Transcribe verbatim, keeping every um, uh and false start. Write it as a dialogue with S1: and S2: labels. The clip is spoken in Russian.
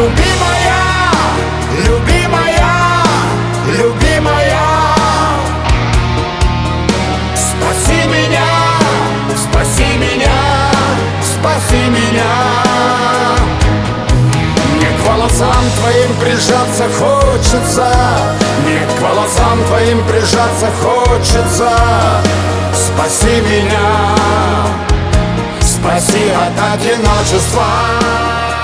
S1: любимая, любимая, любимая. Спаси меня, спаси меня, спаси меня. Мне к волосам твоим прижаться хочется, мне к волосам твоим прижаться хочется. Спаси меня, спаси от одиночества.